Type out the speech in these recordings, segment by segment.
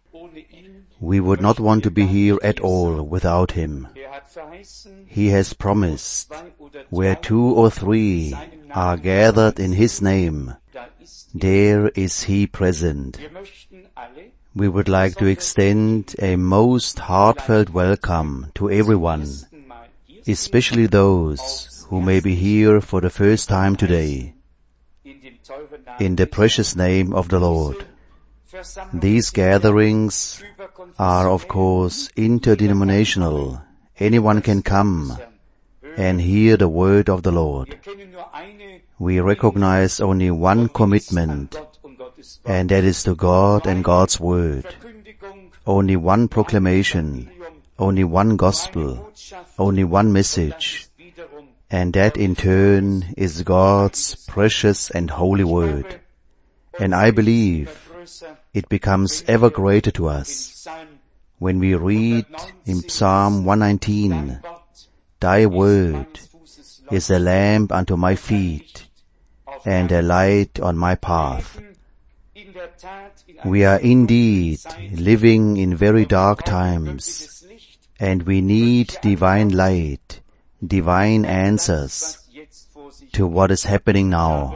We would not want to be here at all without Him. He has promised, where 2 or 3 are gathered in His name, there is He present. We would like to extend a most heartfelt welcome to everyone, especially those who may be here for the first time today, in the precious name of the Lord. These gatherings are, of course, interdenominational. Anyone can come and hear the word of the Lord. We recognize only one commitment, and that is to God and God's word. Only one proclamation, only one gospel, only one message, and that in turn is God's precious and holy word. And I believe it becomes ever greater to us when we read in Psalm 119, Thy word is a lamp unto my feet and a light on my path. We are indeed living in very dark times, and we need divine light, divine answers to what is happening now.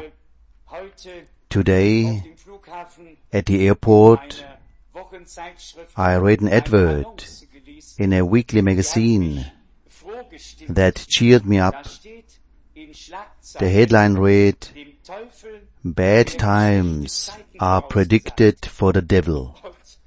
Today, at the airport, I read an advert in a weekly magazine that cheered me up. The headline read, Bad times are predicted for the devil.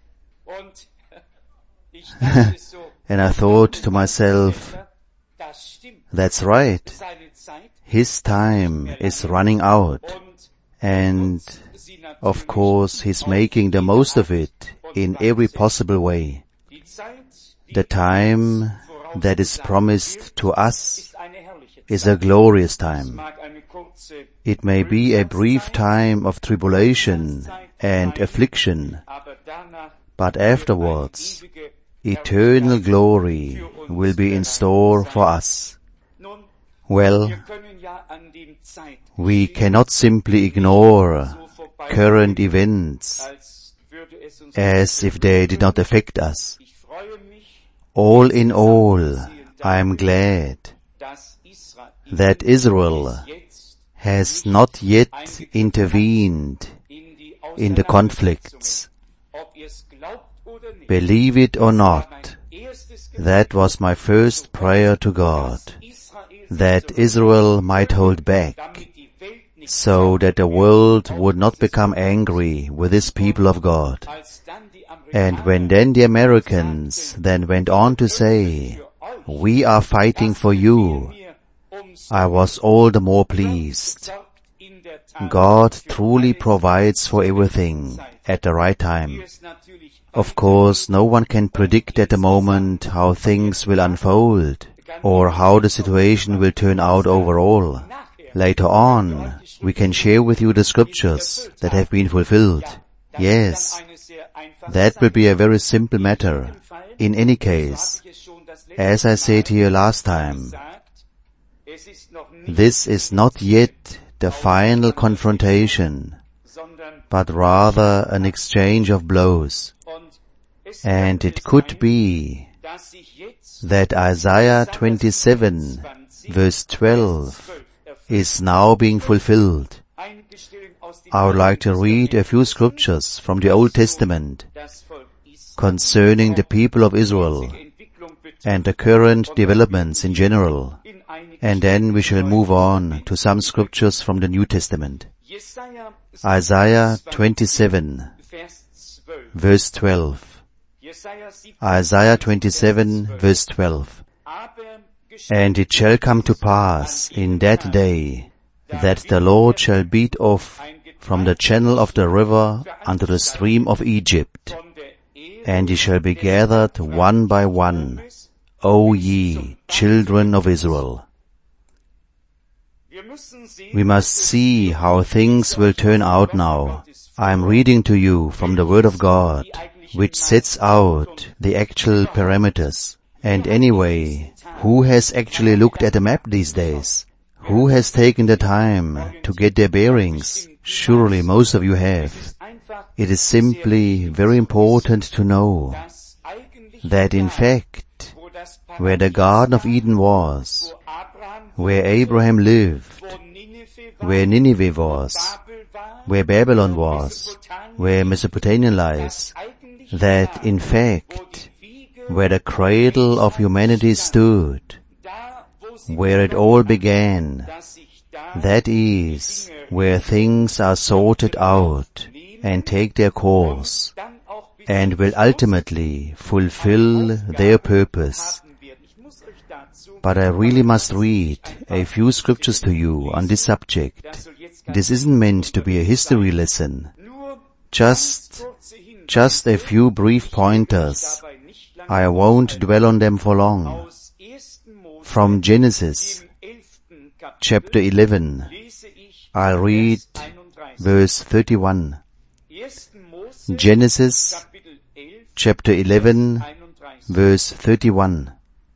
And I thought to myself, that's right. His time is running out, and of course he's making the most of it in every possible way. The time that is promised to us is a glorious time. It may be a brief time of tribulation and affliction, but afterwards, eternal glory will be in store for us. Well, we cannot simply ignore current events as if they did not affect us. All in all, I am glad that Israel has not yet intervened in the conflicts. Believe it or not, that was my first prayer to God, that Israel might hold back, so that the world would not become angry with this people of God. And when then the Americans then went on to say, we are fighting for you, I was all the more pleased. God truly provides for everything at the right time. Of course, no one can predict at the moment how things will unfold or how the situation will turn out overall. Later on, we can share with you the scriptures that have been fulfilled. Yes, that will be a very simple matter. In any case, as I said here last time, this is not yet the final confrontation, but rather an exchange of blows. And it could be that Isaiah 27 verse 12 is now being fulfilled. I would like to read a few scriptures from the Old Testament concerning the people of Israel and the current developments in general, and then we shall move on to some scriptures from the New Testament. Isaiah 27 verse 12. Isaiah 27 verse 12. And it shall come to pass in that day that the Lord shall beat off from the channel of the river unto the stream of Egypt, and ye shall be gathered one by one, O ye children of Israel. We must see how things will turn out now. I am reading to you from the Word of God, which sets out the actual parameters. And anyway, who has actually looked at a map these days? Who has taken the time to get their bearings? Surely most of you have. It is simply very important to know that in fact, where the Garden of Eden was, where Abraham lived, where Nineveh was, where Babylon was, where Mesopotamia lies, that in fact, where the cradle of humanity stood, where it all began, that is, where things are sorted out and take their course, and will ultimately fulfill their purpose. But I really must read a few scriptures to you on this subject. This isn't meant to be a history lesson. Just a few brief pointers. I won't dwell on them for long. From Genesis, chapter 11, I'll read verse 31. Genesis, chapter 11, verse 31.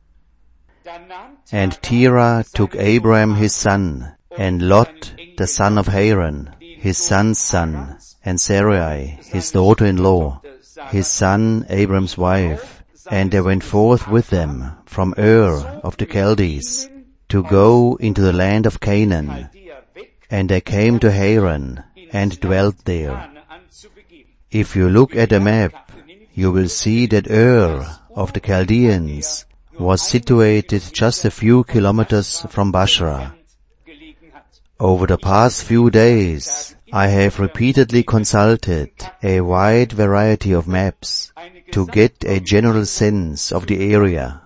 And Terah took Abram his son, and Lot the son of Haran, his son's son, and Sarai his daughter-in-law, his son Abram's wife, and they went forth with them from Ur of the Chaldees to go into the land of Canaan. And they came to Haran and dwelt there. If you look at a map, you will see that Ur of the Chaldeans was situated just a few kilometers from Basra. Over the past few days, I have repeatedly consulted a wide variety of maps to get a general sense of the area.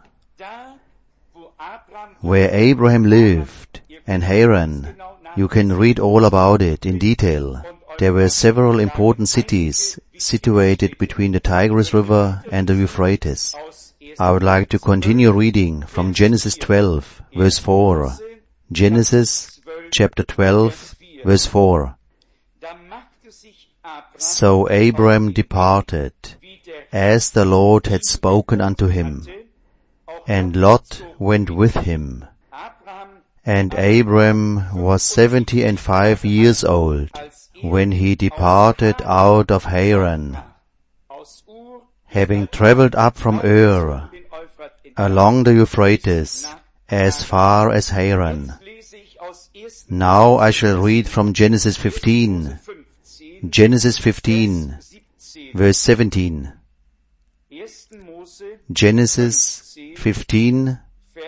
Where Abraham lived and Haran, you can read all about it in detail. There were several important cities situated between the Tigris River and the Euphrates. I would like to continue reading from Genesis 12, verse 4. Genesis chapter 12, verse 4. So Abram departed, as the Lord had spoken unto him, and Lot went with him. And Abram was 75 years old when he departed out of Haran, having travelled up from Ur, along the Euphrates, as far as Haran. Now I shall read from Genesis 15. Genesis 15, verse 17. Genesis 15,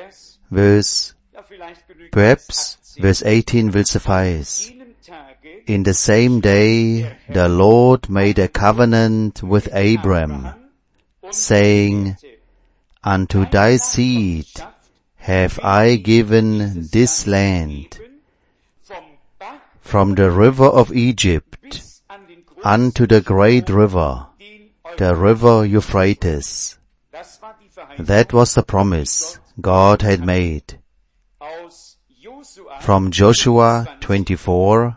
perhaps verse 18 will suffice. In the same day the Lord made a covenant with Abram, saying, Unto thy seed have I given this land, from the river of Egypt unto the great river, the river Euphrates. That was the promise God had made. From Joshua 24,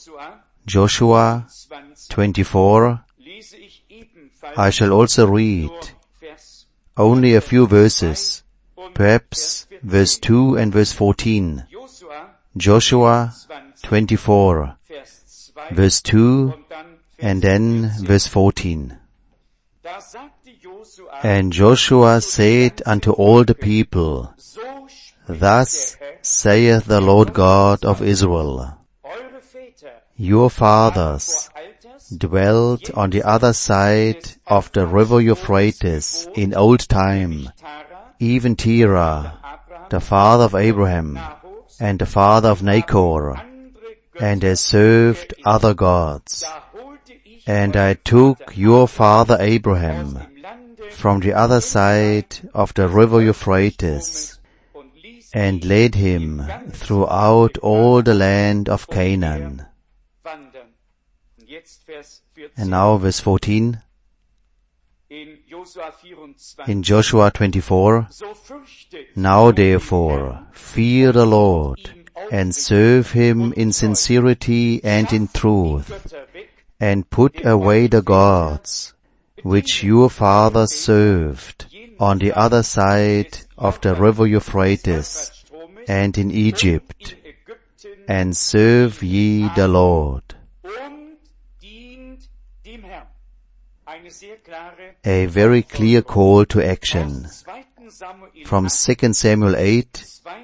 I shall also read only a few verses, perhaps verse 2 and verse 14. Joshua 24, verse 2 and then verse 14. And Joshua said unto all the people, Thus saith the Lord God of Israel, Your fathers dwelt on the other side of the river Euphrates in old time, even Terah, the father of Abraham, and the father of Nachor, and they served other gods. And I took your father Abraham from the other side of the river Euphrates, and led him throughout all the land of Canaan. And now verse 14. In Joshua 24, Now therefore fear the Lord, and serve him in sincerity and in truth, and put away the gods which your fathers served on the other side of the river Euphrates and in Egypt, and serve ye the Lord. a very clear call to action. From 2 Samuel 8,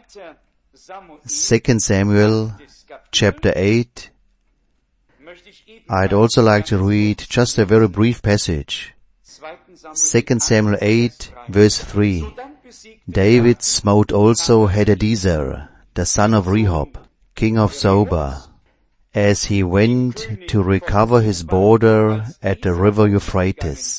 2 Samuel chapter 8, I'd also like to read just a very brief passage. 2 Samuel 8, verse 3. David smote also Hadadezer, the son of Rehob, king of Zobah, as he went to recover his border at the river Euphrates.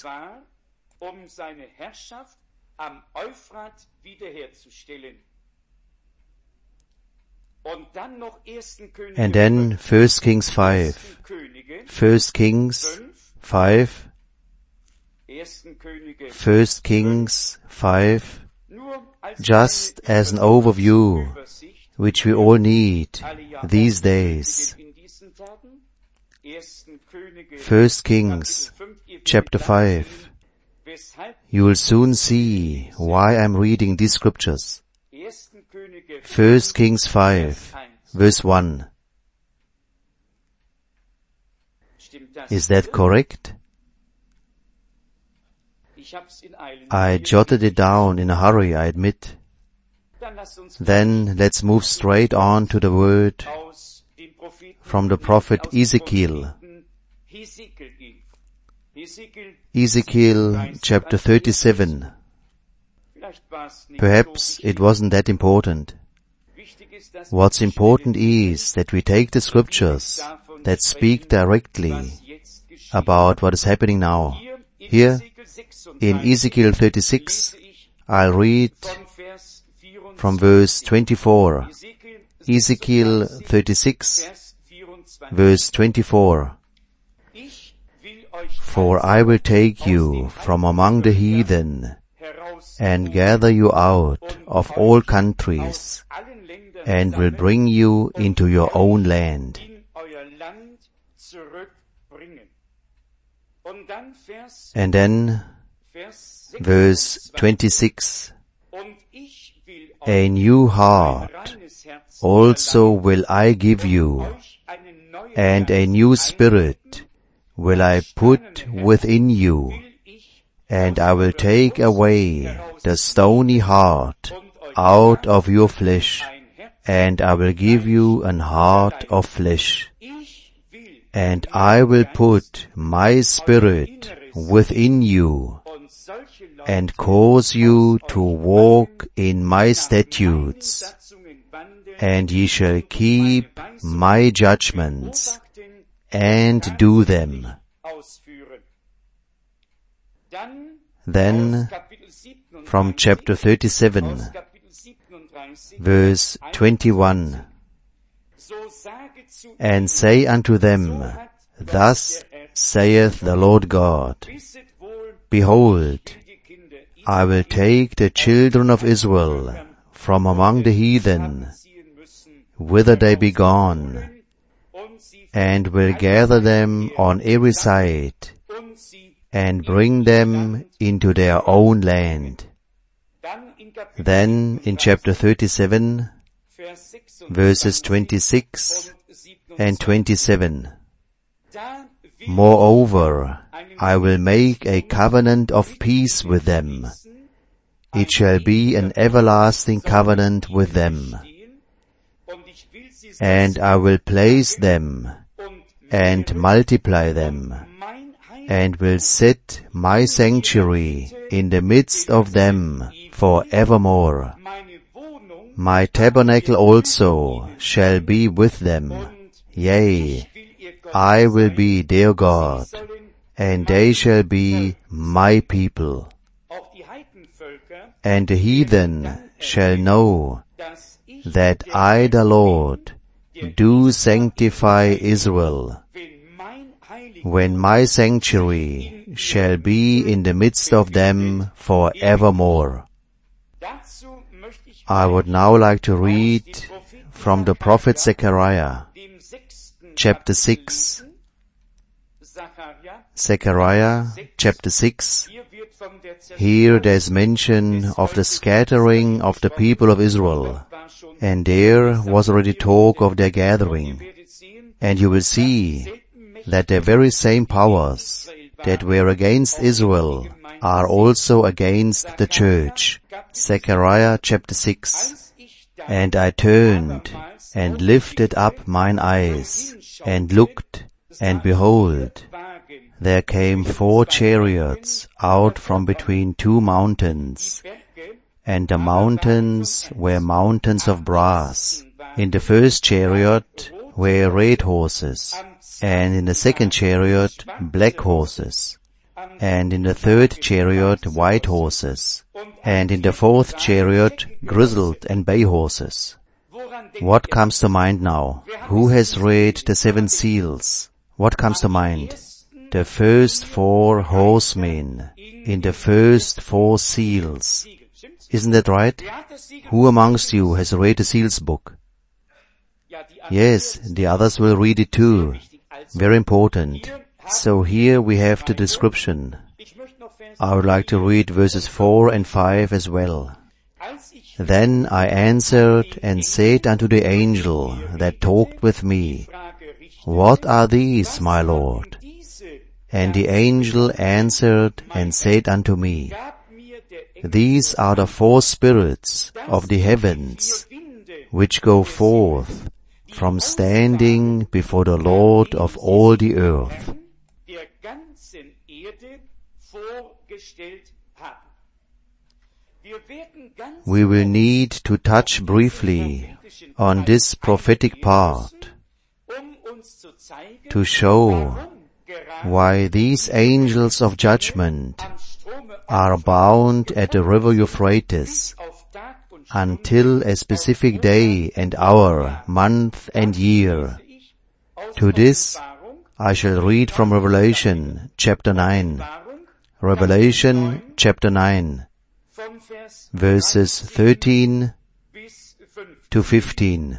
And then 1 Kings 5. 1 Kings 5. 1 Kings 5. Just as an overview, which we all need these days. 1 Kings chapter 5. You will soon see why I'm reading these scriptures. 1 Kings 5, verse 1. Is that correct? I jotted it down in a hurry, I admit. Then let's move straight on to the word from the prophet Ezekiel. Ezekiel chapter 37. Perhaps it wasn't that important. What's important is that we take the scriptures that speak directly about what is happening now. Here, in Ezekiel 36, I'll read from verse 24. Ezekiel 36, verse 24. For I will take you from among the heathen, and gather you out of all countries, and will bring you into your own land. And then, verse 26, a new heart also will I give you, and a new spirit will I put within you, and I will take away the stony heart out of your flesh, and I will give you an heart of flesh. And I will put my spirit within you, and cause you to walk in my statutes, and ye shall keep my judgments, and do them. Then, from chapter 37, verse 21, and say unto them, Thus saith the Lord God, Behold, I will take the children of Israel from among the heathen, whither they be gone, and will gather them on every side, and bring them into their own land. Then in chapter 37, verses 26 and 27, Moreover, I will make a covenant of peace with them. It shall be an everlasting covenant with them. And I will place them and multiply them, and will set my sanctuary in the midst of them for evermore. My tabernacle also shall be with them. Yea, I will be their God, and they shall be my people. And the heathen shall know that I, the Lord, do sanctify Israel, when my sanctuary shall be in the midst of them for evermore. I would now like to read from the prophet Zechariah, chapter 6. Zechariah, chapter 6. Here there's mention of the scattering of the people of Israel, and there was already talk of their gathering. And you will see that the very same powers that were against Israel are also against the church. Zechariah chapter 6. And I turned and lifted up mine eyes and looked, and behold, there came 4 chariots out from between 2 mountains, and the mountains were mountains of brass. In the first chariot were red horses, and in the second chariot black horses, and in the third chariot white horses, and in the fourth chariot grizzled and bay horses. What comes to mind now? Who has read the 7 seals? What comes to mind? The first 4 horsemen in the first 4 seals. Isn't that right? Who amongst you has read the seals book? Yes, the others will read it too. Very important. So here we have the description. I would like to read verses 4 and 5 as well. Then I answered and said unto the angel that talked with me, What are these, my Lord? And the angel answered and said unto me, These are the 4 spirits of the heavens, which go forth from standing before the Lord of all the earth. We will need to touch briefly on this prophetic part to show why these angels of judgment are bound at the river Euphrates until a specific day and hour, month and year. To this I shall read from Revelation chapter 9. Revelation chapter 9, verses 13 to 15.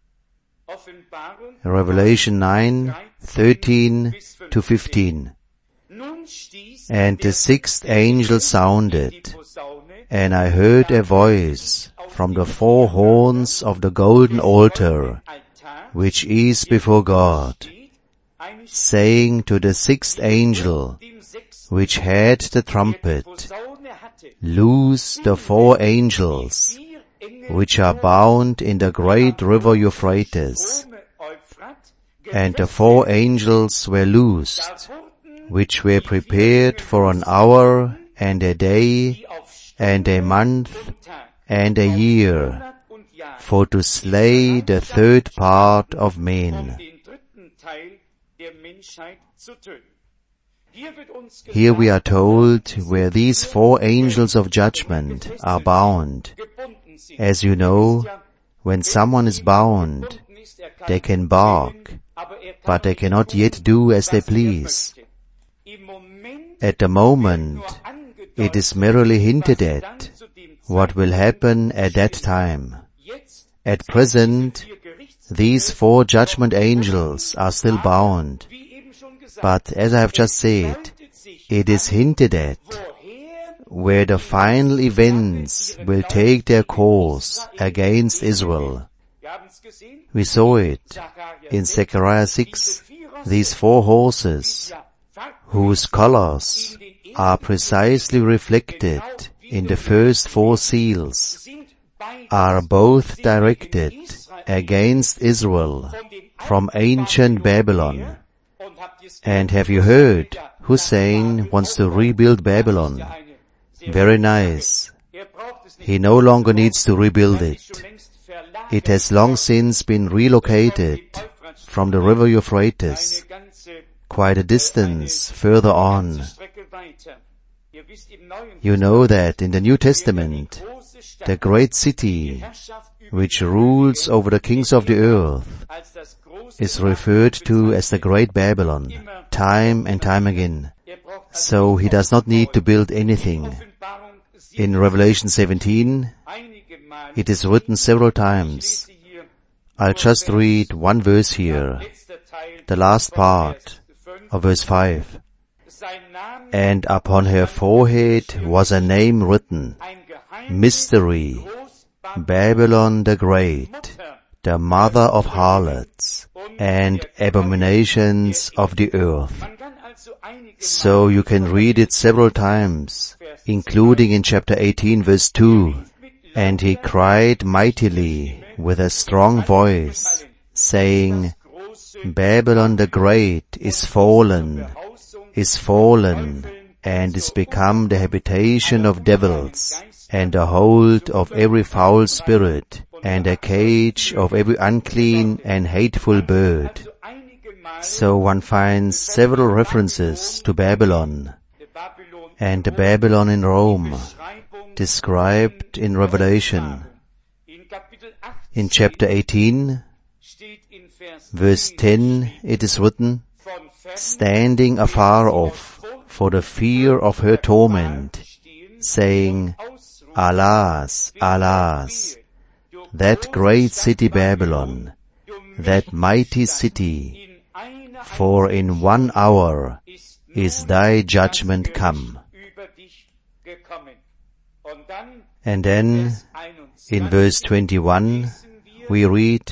Revelation 9, 13 to 15. And the 6th angel sounded, and I heard a voice from the 4 horns of the golden altar, which is before God, saying to the 6th angel, which had the trumpet, Loose the 4 angels, which are bound in the great river Euphrates. And the 4 angels were loosed, which were prepared for an hour and a day and a month and a year, for to slay the 3rd part of men. Here we are told where these 4 angels of judgment are bound. As you know, when someone is bound, they can bark, but they cannot yet do as they please. At the moment, it is merely hinted at what will happen at that time. At present, these 4 judgment angels are still bound. But as I have just said, it is hinted at where the final events will take their course against Israel. We saw it in Zechariah 6, these 4 horses, whose colors are precisely reflected in the first 4 seals, are both directed against Israel from ancient Babylon. And have you heard? Hussein wants to rebuild Babylon. Very nice. He no longer needs to rebuild it. It has long since been relocated from the river Euphrates, quite a distance further on. You know that in the New Testament, the great city which rules over the kings of the earth is referred to as the Great Babylon, time and time again. So he does not need to build anything. In Revelation 17, it is written several times. I'll just read one verse here, the last part of verse 5. And upon her forehead was a name written, Mystery, Babylon the Great, the mother of harlots and abominations of the earth. So you can read it several times, including in chapter 18, verse 2. And he cried mightily with a strong voice, saying, Babylon the Great is fallen, and is become the habitation of devils, and a hold of every foul spirit, and a cage of every unclean and hateful bird. So one finds several references to Babylon, and the Babylon in Rome, described in Revelation. In chapter 18, verse 10, it is written, standing afar off for the fear of her torment, saying, Alas, alas, that great city Babylon, that mighty city, for in 1 hour is thy judgment come. And then, in verse 21, we read,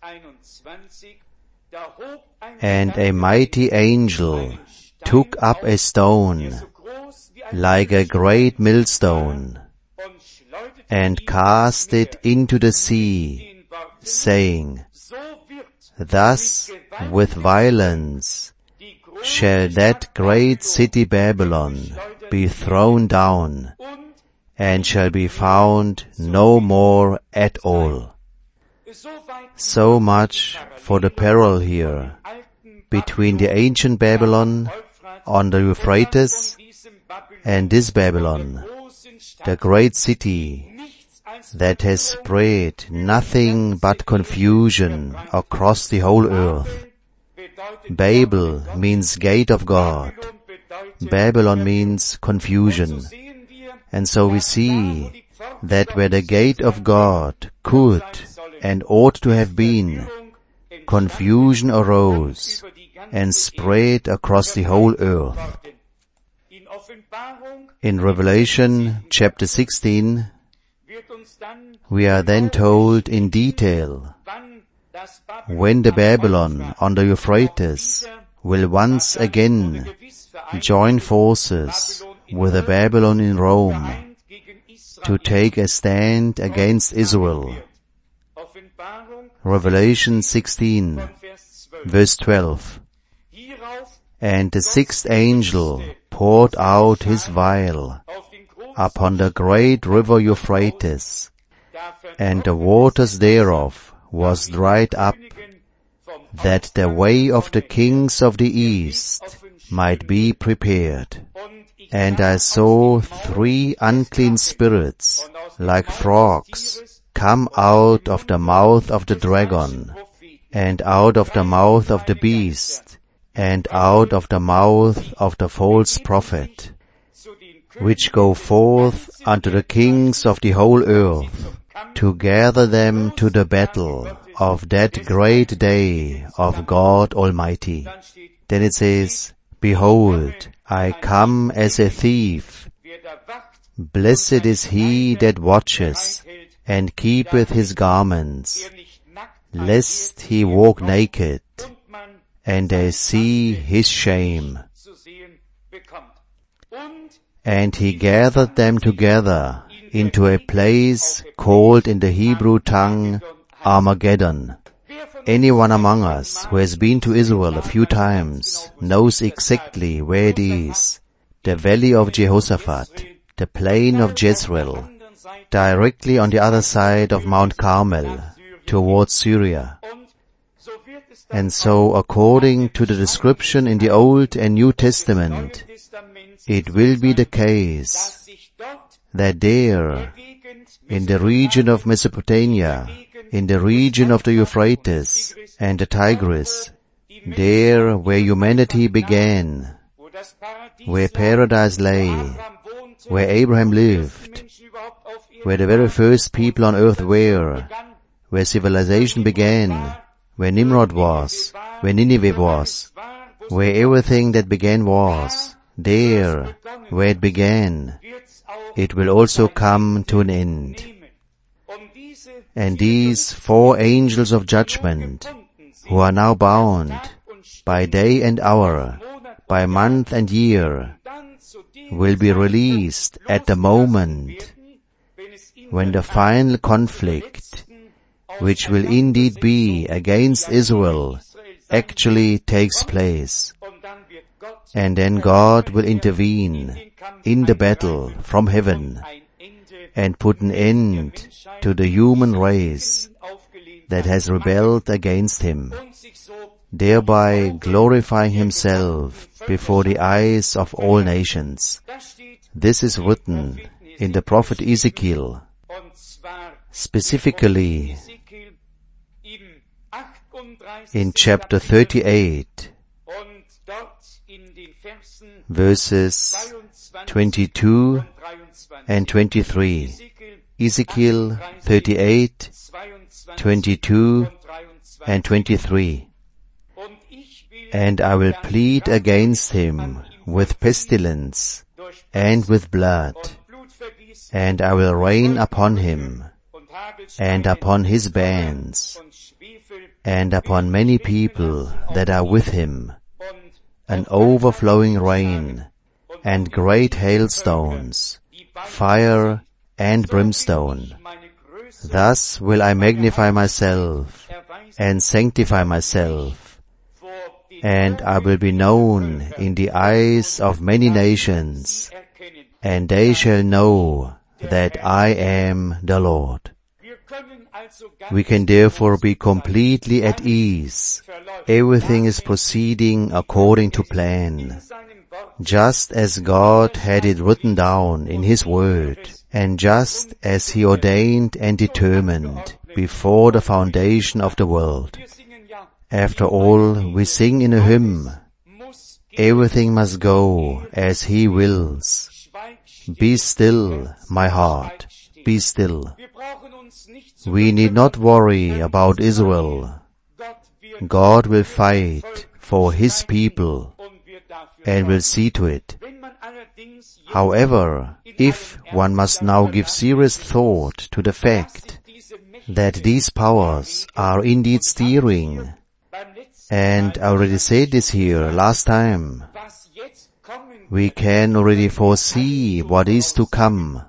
And a mighty angel took up a stone, like a great millstone, and cast it into the sea, saying, Thus with violence shall that great city Babylon be thrown down, and shall be found no more at all. So much for the parallel here between the ancient Babylon on the Euphrates and this Babylon, the great city that has spread nothing but confusion across the whole earth. Babel means gate of God. Babylon means confusion. And so we see that where the gate of God could and ought to have been, confusion arose and spread across the whole earth. In Revelation chapter 16, we are then told in detail when the Babylon on the Euphrates will once again join forces with the Babylon in Rome to take a stand against Israel. Revelation 16, verse 12. And the sixth angel poured out his vial upon the great river Euphrates, and the waters thereof was dried up, that the way of the kings of the east might be prepared. And I saw 3 unclean spirits, like frogs, come out of the mouth of the dragon, and out of the mouth of the beast, and out of the mouth of the false prophet, which go forth unto the kings of the whole earth, to gather them to the battle of that great day of God Almighty. Then it says, Behold, I come as a thief. Blessed is he that watches, and keepeth his garments, lest he walk naked, and they see his shame. And he gathered them together into a place called in the Hebrew tongue Armageddon. Anyone among us who has been to Israel a few times knows exactly where it is. The valley of Jehoshaphat, the plain of Jezreel, directly on the other side of Mount Carmel, towards Syria. And so, according to the description in the Old and New Testament, it will be the case that there, in the region of Mesopotamia, in the region of the Euphrates and the Tigris, there where humanity began, where paradise lay, where Abraham lived, where the very first people on earth were, where civilization began, where Nimrod was, where Nineveh was, where everything that began was, there, where it began, it will also come to an end. And these 4 angels of judgment, who are now bound by day and hour, by month and year, will be released at the moment when the final conflict, which will indeed be against Israel, actually takes place. And then God will intervene in the battle from heaven and put an end to the human race that has rebelled against Him, thereby glorifying Himself before the eyes of all nations. This is written in the prophet Ezekiel, specifically in chapter 38, verses 22 and 23. Ezekiel 38, 22 and 23. And I will plead against him with pestilence and with blood, and I will rain upon him, and upon his bands, and upon many people that are with him, an overflowing rain, and great hailstones, fire and brimstone. Thus will I magnify myself, and sanctify myself, and I will be known in the eyes of many nations, and they shall know that I am the Lord. We can therefore be completely at ease. Everything is proceeding according to plan, just as God had it written down in His Word, and just as He ordained and determined before the foundation of the world. After all, we sing in a hymn, everything must go as He wills. Be still, my heart, be still. We need not worry about Israel. God will fight for His people and will see to it. However, if one must now give serious thought to the fact that these powers are indeed steering, and I already said this here last time, we can already foresee what is to come.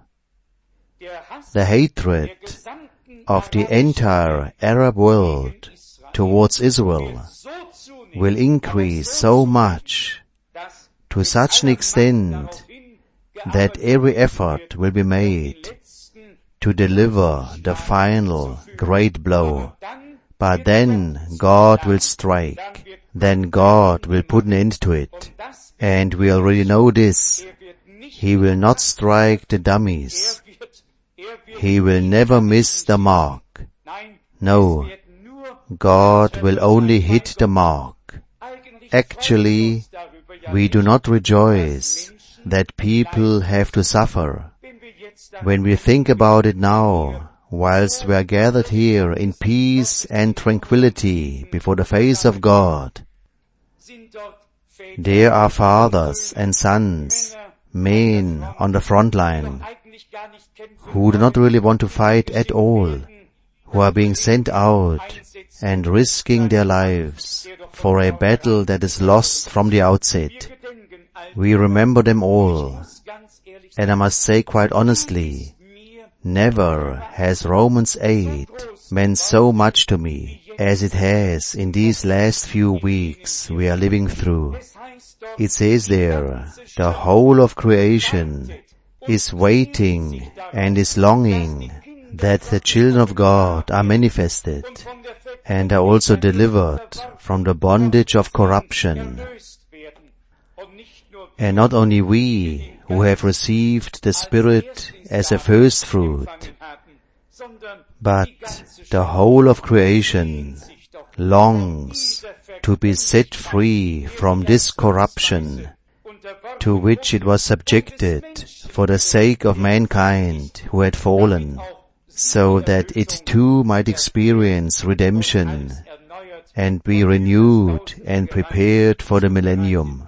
The hatred of the entire Arab world towards Israel will increase so much, to such an extent, that every effort will be made to deliver the final great blow. But then God will strike, then God will put an end to it. And we already know this. He will not strike the dummies. He will never miss the mark. No, God will only hit the mark. Actually, we do not rejoice that people have to suffer. When we think about it now, whilst we are gathered here in peace and tranquility before the face of God, there are fathers and sons, men on the front line, who do not really want to fight at all, who are being sent out and risking their lives for a battle that is lost from the outset. We remember them all, and I must say quite honestly, never has Romans 8 meant so much to me as it has in these last few weeks we are living through. It says there, the whole of creation is waiting and is longing that the children of God are manifested and are also delivered from the bondage of corruption. And not only we who have received the Spirit as a first fruit, but the whole of creation longs to be set free from this corruption to which it was subjected for the sake of mankind who had fallen, so that it too might experience redemption and be renewed and prepared for the millennium.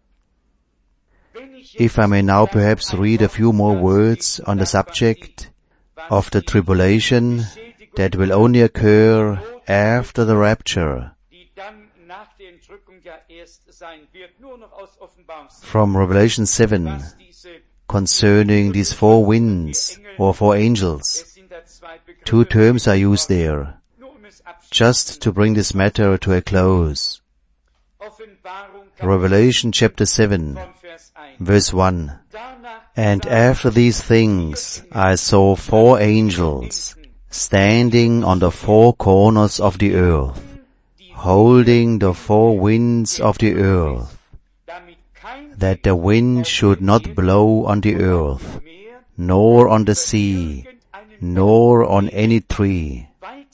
If I may now perhaps read a few more words on the subject of the tribulation that will only occur after the rapture, from Revelation 7 concerning these 4 winds or 4 angels. 2 terms are used there, just to bring this matter to a close. Revelation chapter 7, verse 1. And after these things I saw 4 angels standing on the 4 corners of the earth, holding the 4 winds of the earth, that the wind should not blow on the earth, nor on the sea, nor on any tree.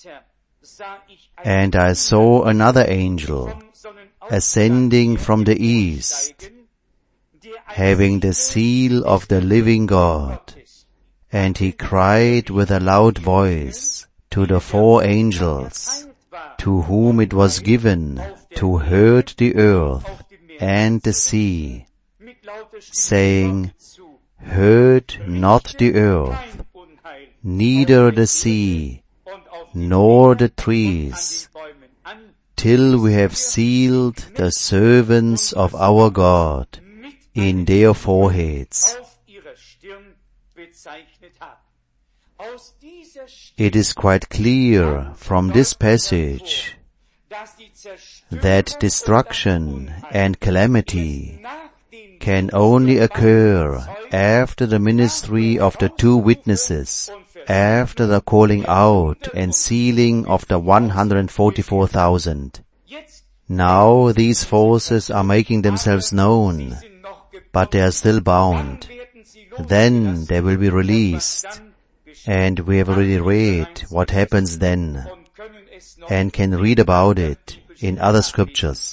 And I saw another angel ascending from the east, having the seal of the living God. And he cried with a loud voice to the 4 angels, to whom it was given to hurt the earth and the sea, saying, Hurt not the earth, neither the sea, nor the trees, till we have sealed the servants of our God in their foreheads. It is quite clear from this passage that destruction and calamity can only occur after the ministry of the 2 witnesses, after the calling out and sealing of the 144,000. Now these forces are making themselves known, but they are still bound. Then they will be released, and we have already read what happens then, and can read about it in other scriptures.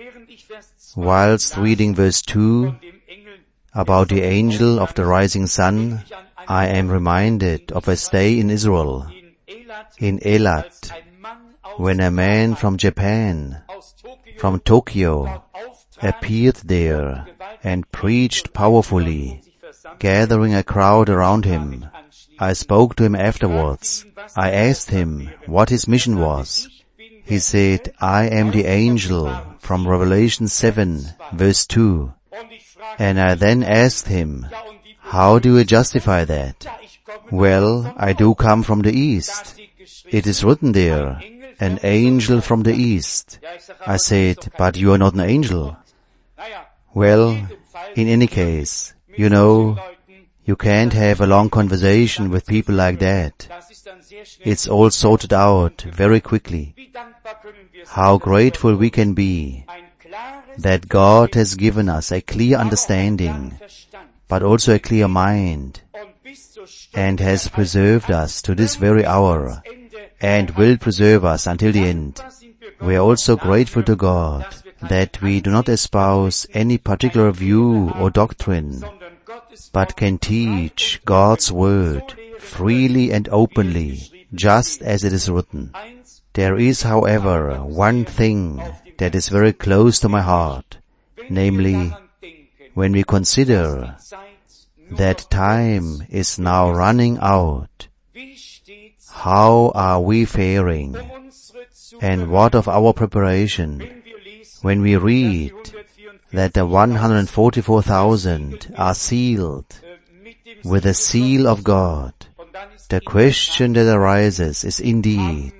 Whilst reading verse 2 about the angel of the rising sun, I am reminded of a stay in Israel, in Eilat, when a man from Japan, from Tokyo, appeared there and preached powerfully, gathering a crowd around him. I spoke to him afterwards. I asked him what his mission was. He said, I am the angel from Revelation 7, verse 2. And I then asked him, how do you justify that? Well, I do come from the east. It is written there, an angel from the east. I said, but you are not an angel. Well, in any case, you know, you can't have a long conversation with people like that. It's all sorted out very quickly. How grateful we can be that God has given us a clear understanding, but also a clear mind, and has preserved us to this very hour, and will preserve us until the end. We are also grateful to God that we do not espouse any particular view or doctrine, but can teach God's word freely and openly, just as it is written. There is, however, one thing that is very close to my heart, namely, when we consider that time is now running out, how are we faring? And what of our preparation? When we read that the 144,000 are sealed with the seal of God, the question that arises is indeed,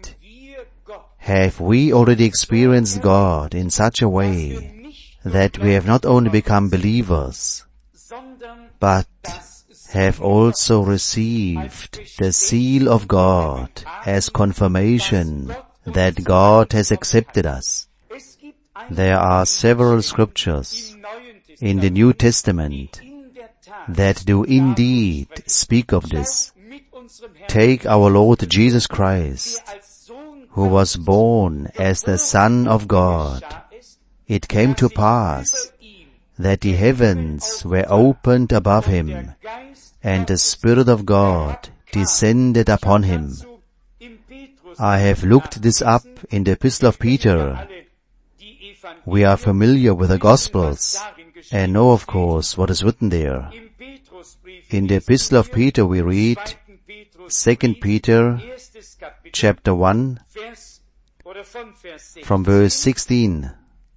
have we already experienced God in such a way that we have not only become believers, but have also received the seal of God as confirmation that God has accepted us? There are several scriptures in the New Testament that do indeed speak of this. Take our Lord Jesus Christ, who was born as the Son of God. It came to pass that the heavens were opened above him, and the Spirit of God descended upon him. I have looked this up in the Epistle of Peter. We are familiar with the Gospels and know, of course, what is written there. In the Epistle of Peter we read 2 Peter chapter 1 from verse 16.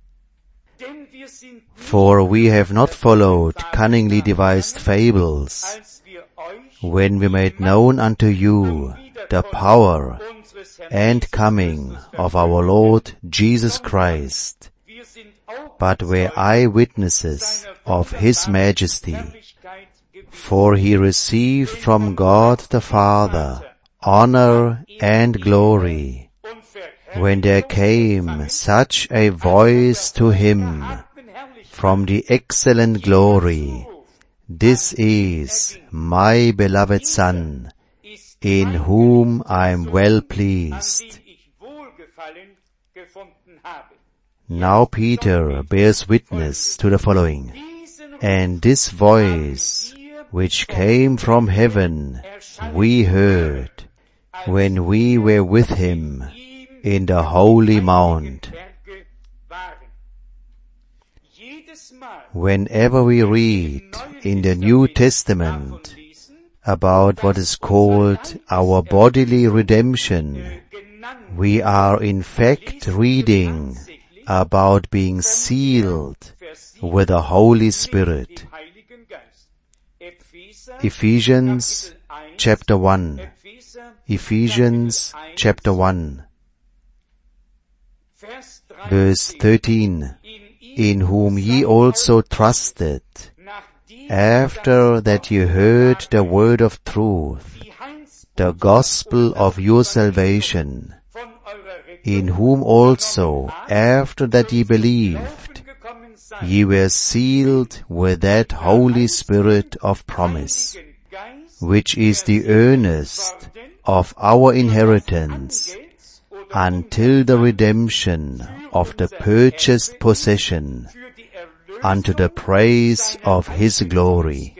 For we have not followed cunningly devised fables, when we made known unto you the power and coming of our Lord Jesus Christ, but were eyewitnesses of His majesty. For He received from God the Father honor and glory, when there came such a voice to Him from the excellent glory, This is my beloved Son, in whom I am well pleased. Now Peter bears witness to the following, And this voice, which came from heaven, we heard, when we were with Him in the holy mount. Whenever we read in the New Testament about what is called our bodily redemption, we are in fact reading about being sealed with the Holy Spirit. Ephesians chapter 1. Ephesians chapter 1. Verse 13. In whom ye also trusted, after that ye heard the word of truth, the gospel of your salvation, in whom also, after that ye believed, ye were sealed with that Holy Spirit of promise, which is the earnest of our inheritance, until the redemption of the purchased possession, unto the praise of His glory.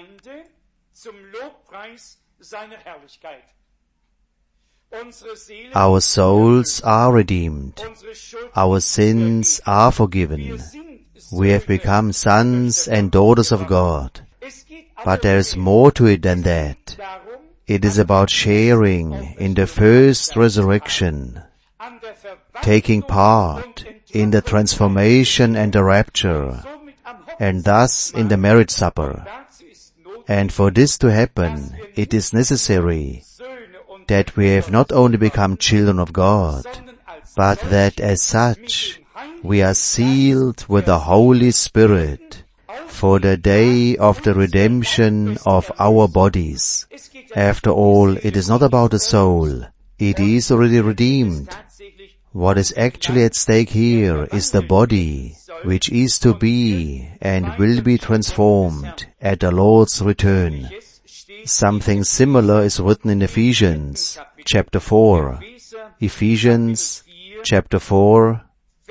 Our souls are redeemed. Our sins are forgiven. We have become sons and daughters of God. But there is more to it than that. It is about sharing in the first resurrection, taking part in the transformation and the rapture, and thus in the marriage supper. And for this to happen, it is necessary that we have not only become children of God, but that as such we are sealed with the Holy Spirit for the day of the redemption of our bodies. After all, it is not about the soul. It is already redeemed. What is actually at stake here is the body, which is to be and will be transformed at the Lord's return. Something similar is written in Ephesians chapter 4. Ephesians chapter 4,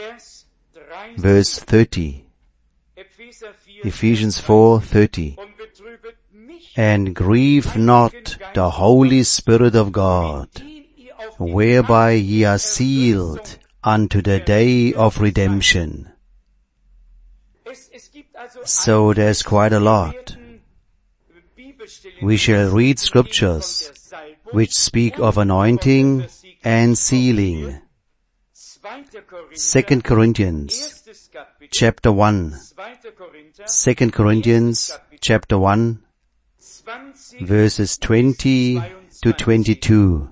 verse 30. Ephesians 4:30. And grieve not the Holy Spirit of God, whereby ye are sealed unto the day of redemption. So there's quite a lot. We shall read scriptures which speak of anointing and sealing. 2 Corinthians chapter 1. 2 Corinthians chapter 1, verses 20 to 22.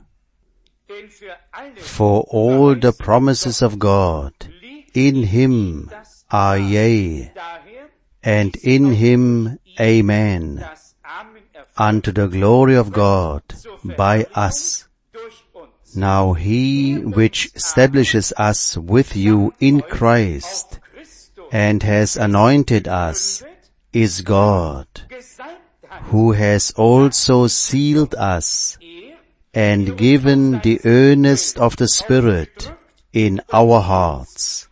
For all the promises of God in Him are yea, and in Him amen, unto the glory of God by us. Now He which establishes us with you in Christ, and has anointed us, is God, who has also sealed us, and given the earnest of the Spirit in our hearts.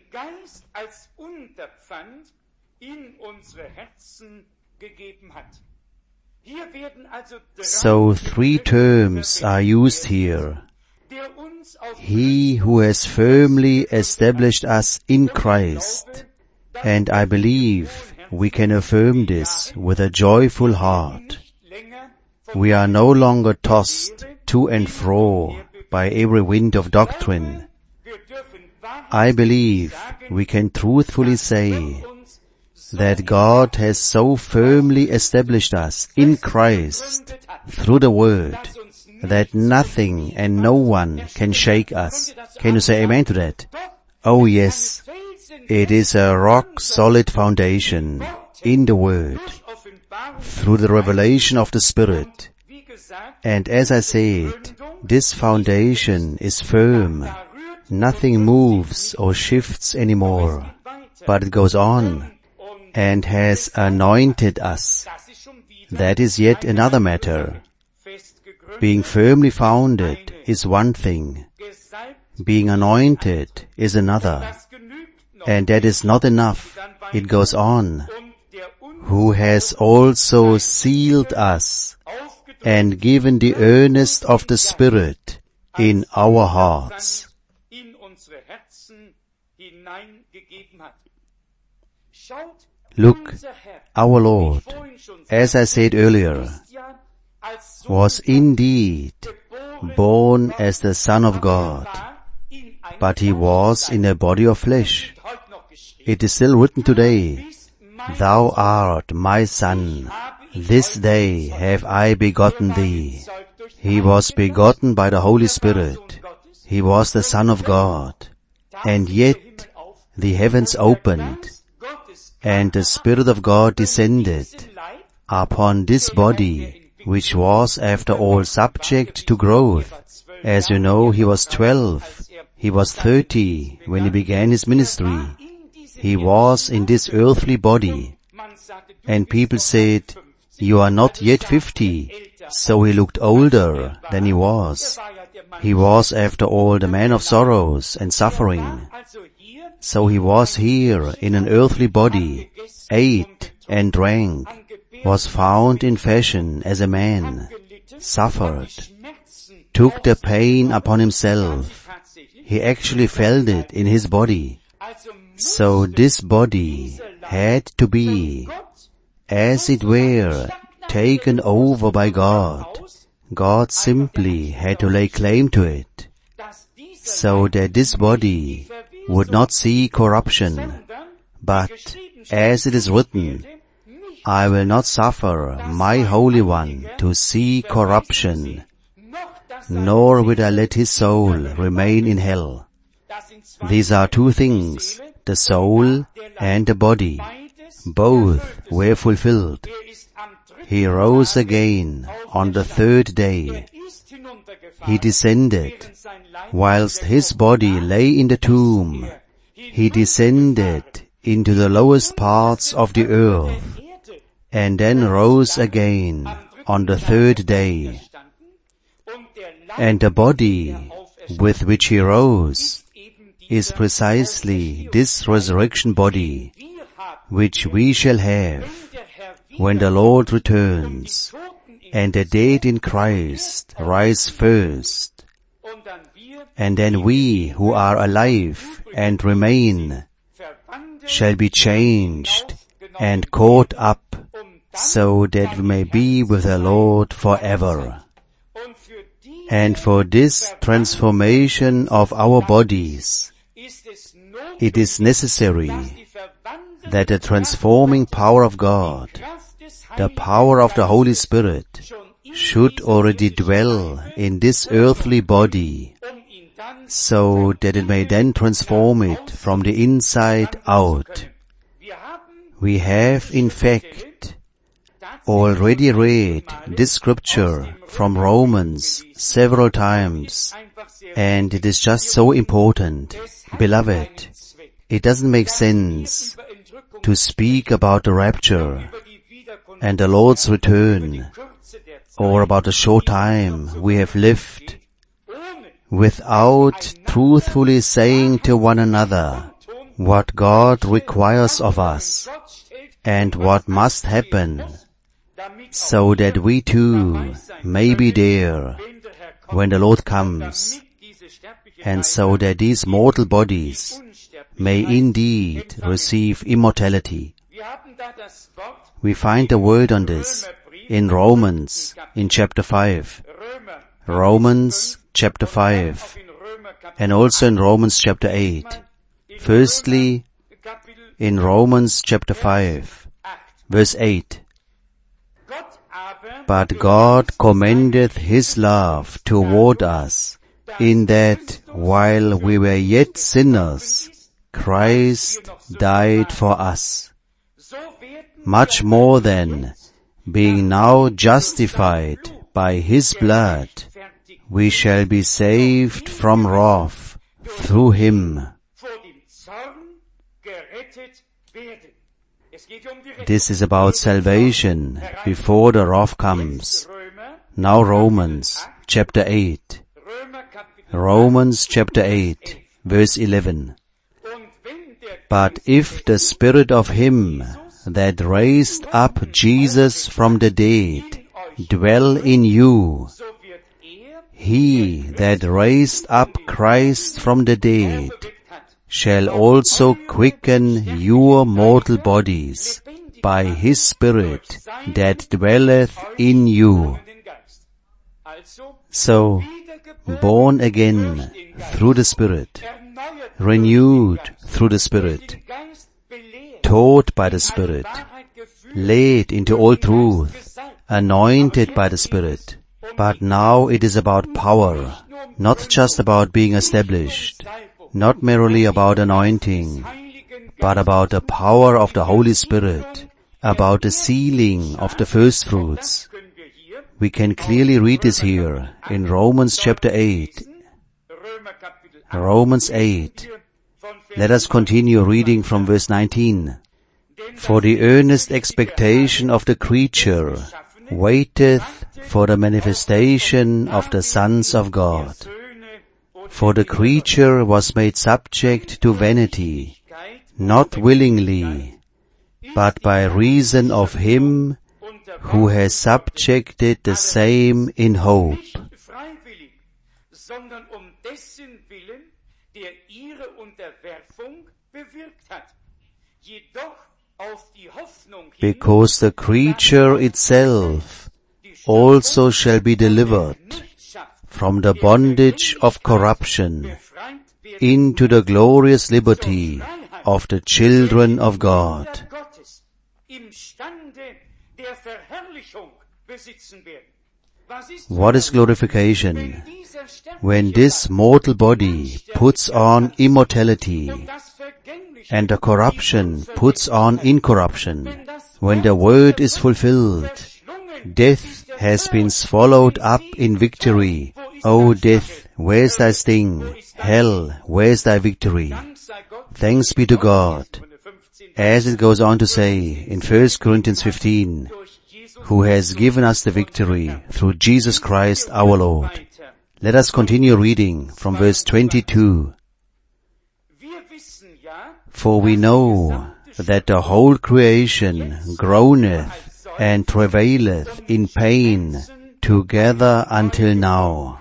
So 3 terms are used here. He who has firmly established us in Christ, and I believe we can affirm this with a joyful heart. We are no longer tossed to and fro by every wind of doctrine. I believe we can truthfully say that God has so firmly established us in Christ through the Word that nothing and no one can shake us. Can you say amen to that? Oh yes, it is a rock-solid foundation in the Word through the revelation of the Spirit. And as I said, this foundation is firm. Nothing moves or shifts anymore, but it goes on and has anointed us. That is yet another matter. Being firmly founded is one thing. Being anointed is another. And that is not enough. It goes on. Who has also sealed us and given the earnest of the Spirit in our hearts. Look, our Lord, as I said earlier, was indeed born as the Son of God, but he was in a body of flesh. It is still written today, Thou art my Son, this day have I begotten thee. He was begotten by the Holy Spirit. He was the Son of God. And yet the heavens opened, and the Spirit of God descended upon this body, which was after all subject to growth. As you know, he was 12. He was 30 when he began his ministry. He was in this earthly body. And people said, You are not yet 50. So he looked older than he was. He was after all the man of sorrows and suffering. So he was here in an earthly body, ate and drank, was found in fashion as a man, suffered, took the pain upon himself. He actually felt it in his body. So this body had to be, as it were, taken over by God. God simply had to lay claim to it, so that this body would not see corruption. But, as it is written, I will not suffer my Holy One to see corruption, nor will I let his soul remain in hell. These are two things, the soul and the body. Both were fulfilled. He rose again on the third day. He descended. Whilst his body lay in the tomb, he descended into the lowest parts of the earth, and then rose again on the third day. And the body with which he rose is precisely this resurrection body, which we shall have when the Lord returns, and the dead in Christ rise first. And then we who are alive and remain shall be changed and caught up, so that we may be with the Lord forever. And for this transformation of our bodies, it is necessary that the transforming power of God, the power of the Holy Spirit, should already dwell in this earthly body, so that it may then transform it from the inside out. We have, in fact, already read this scripture from Romans several times, and it is just so important. Beloved, it doesn't make sense to speak about the rapture and the Lord's return, or about the short time we have lived, without truthfully saying to one another what God requires of us and what must happen, so that we too may be there when the Lord comes, and so that these mortal bodies may indeed receive immortality. We find the word on this in Romans, in chapter 5. Romans chapter 5, and also in Romans chapter 8. Firstly, in Romans chapter 5, verse 8. But God commendeth his love toward us, in that while we were yet sinners, Christ died for us. Much more then, being now justified by his blood, we shall be saved from wrath through him. This is about salvation before the wrath comes. Now Romans chapter 8. Romans chapter 8, verse 11. But if the Spirit of him that raised up Jesus from the dead dwell in you, he that raised up Christ from the dead shall also quicken your mortal bodies by his Spirit that dwelleth in you. So, born again through the Spirit, renewed through the Spirit, taught by the Spirit, led into all truth, anointed by the Spirit. But now it is about power, not just about being established, not merely about anointing, but about the power of the Holy Spirit, about the sealing of the first fruits. We can clearly read this here in Romans chapter 8. Romans 8. Let us continue reading from verse 19. For the earnest expectation of the creature waiteth for the manifestation of the sons of God. For the creature was made subject to vanity, not willingly, but by reason of him who has subjected the same in hope. Because the creature itself also shall be delivered from the bondage of corruption into the glorious liberty of the children of God. What is glorification? When this mortal body puts on immortality, and the corruption puts on incorruption, when the word is fulfilled, death has been swallowed up in victory. O death, where's thy sting? Hell, where's thy victory? Thanks be to God. As it goes on to say in 1 Corinthians 15, who has given us the victory through Jesus Christ our Lord. Let us continue reading from verse 22. For we know that the whole creation groaneth and travaileth in pain together until now.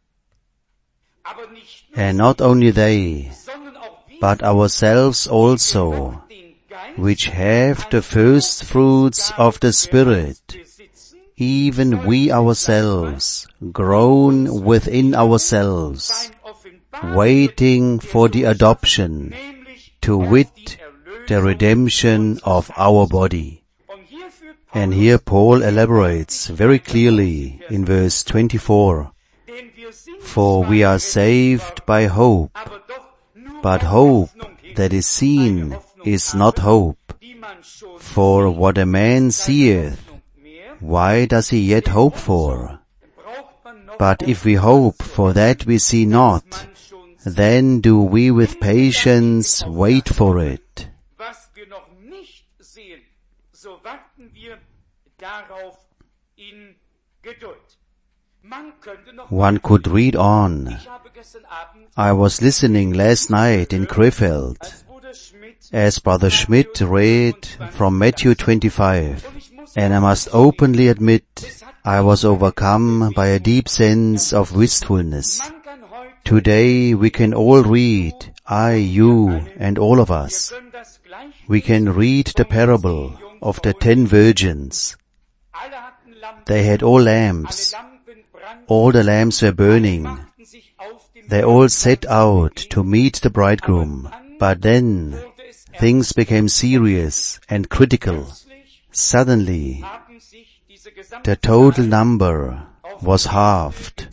And not only they, but ourselves also, which have the first fruits of the Spirit, even we ourselves groan within ourselves, waiting for the adoption, to wit, the redemption of our body. And here Paul elaborates very clearly in verse 24, for we are saved by hope, but hope that is seen is not hope. For what a man seeth, why does he yet hope for? But if we hope for that we see not, then do we with patience wait for it. One could read on. I was listening last night in Krefeld as Brother Schmidt read from Matthew 25, and I must openly admit I was overcome by a deep sense of wistfulness. Today we can all read, I, you, and all of us. We can read the parable of the 10 virgins. They had all lamps. All the lamps were burning. They all set out to meet the bridegroom. But then things became serious and critical. Suddenly, the total number was halved.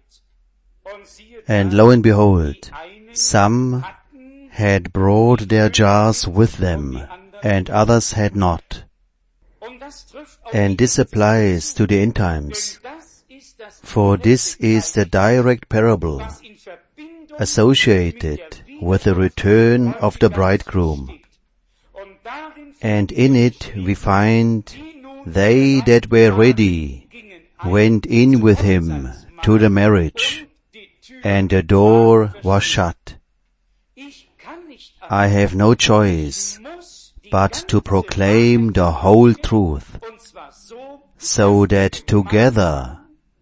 And lo and behold, some had brought their jars with them, and others had not. And this applies to the end times, for this is the direct parable associated with the return of the bridegroom. And in it we find they that were ready went in with him to the marriage, and the door was shut. I have no choice but to proclaim the whole truth, so that together